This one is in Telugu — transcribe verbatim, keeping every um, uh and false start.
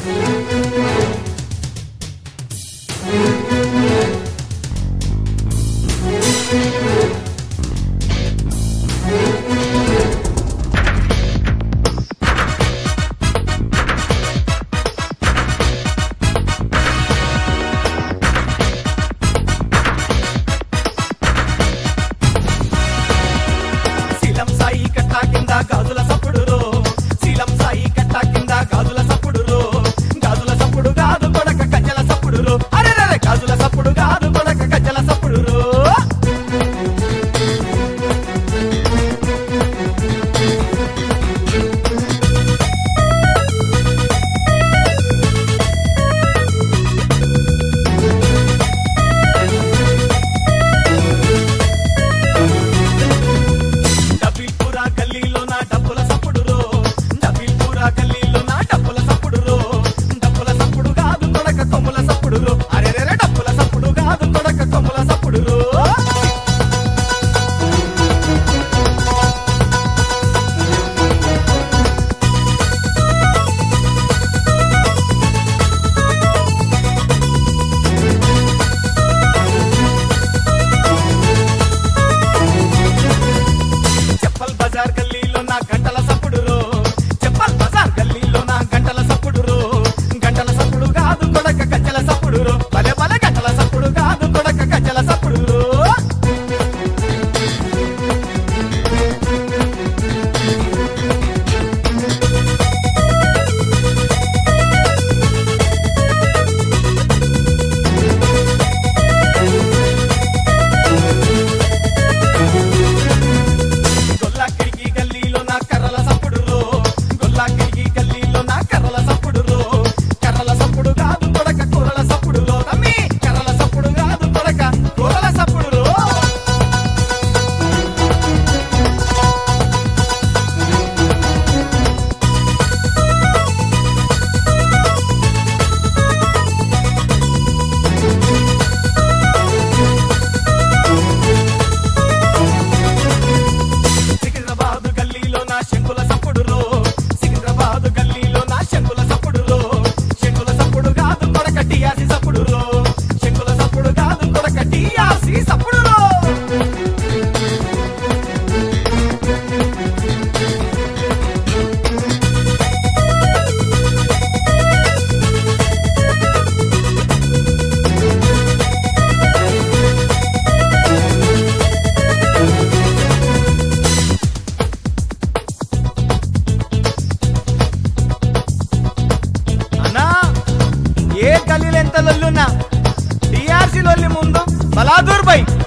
గాజుల సప్పుడులో శీలం సాయి కట్ట కింద గాజుల సప్పుడులో గాజుల సప్పుడు కాదు కొడక కజ్జల సప్పుడులో అరే గాజుల సప్పుడు కాదు కొడక కజ్జల సప్పుడులో గంటల సప్పుడులో చెప్పల్ బజార్ గల్లీలో నా గంటల సప్పుడులో గంటల సప్పుడు కాదు కొడక కజ్జల సప్పుడులో భలే భలే గంటల సప్పుడు కాదు కొడక కజ్జల సప్పుడులో శంకుల సప్పుడులో సికింద్రాబాద్ గల్లీలో నా శంకుల సప్పుడులో శంకుల సప్పుడు కాదు కొడక టిఆర్సి సప్పుడులో శంకుల సప్పుడు కాదు కొడక టిఆర్సి సప్పుడులో ఏ గల్లీలు ఎంత లొల్లున్నా టిఆర్సి లొల్లి ముందు బలాదూర్ బై